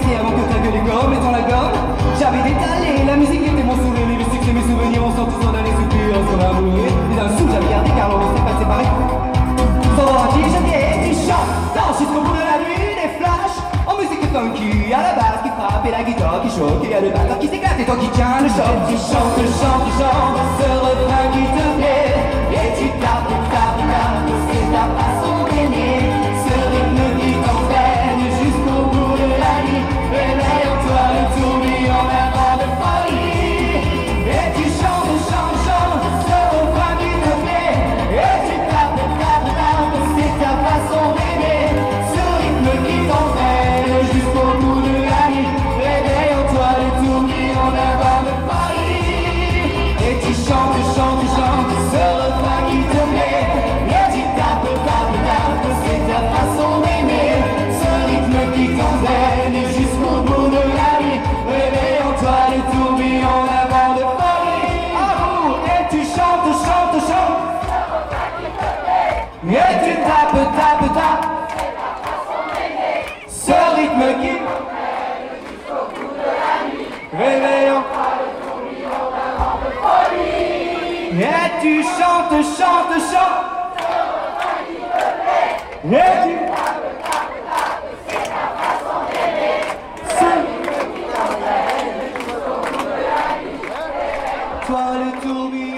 cassé avant que ta gueule est gomme, et dans la gomme, j'avais détalé, la musique était mon sourire, les succès, mes souvenirs, on sent tous en allées soupirs, sur l'amour, et d'un sou j'avais gardé car l'on s'est pas séparés. Sans dire jeté, tu chantes, danse jusqu'au bout de la nuit, des flashs, en musique funky, à la basse qui frappe, et la guitare qui choque, et y a le batteur qui s'éclate, et toi qui tiens le choc. Tu chantes, tu chantes, tu chantes, ce refrain qui te plaît, et tu tapes, c'est ta façon d'aimer, ce rythme qui t'entraîne jusqu'au bout de la nuit, réveille en toi le tourbillon d'un vent de folie, et tu chantes, chantes, chantes, ce refrain qui te plaît, et tu tapes, c'est ta façon d'aimer, ce rythme qui t'entraîne jusqu'au bout de la nuit, réveille en toi le tourbillon d'un vent de folie, et tu chantes, chantes, chantes, ce refrain qui te plaît, et tu tapes, c'est ta façon d'aimer, ce rythme qui t'entraîne jusqu'au bout de la nuit, réveille en toi le tourbillon d'un vent de folie, à vous, et tu chantes, chantes, chantes, et tu tapes, ce rythme qui t'entraîne jusqu'au bout de la nuit, réveille en toi le tourbillon d'un vent de folie, et tu chantes, chantes, chantes, et tu c'est ta façon d'aimer, ce rythme qui t'entraîne jusqu'au bout de la nuit, toi le tourbillon.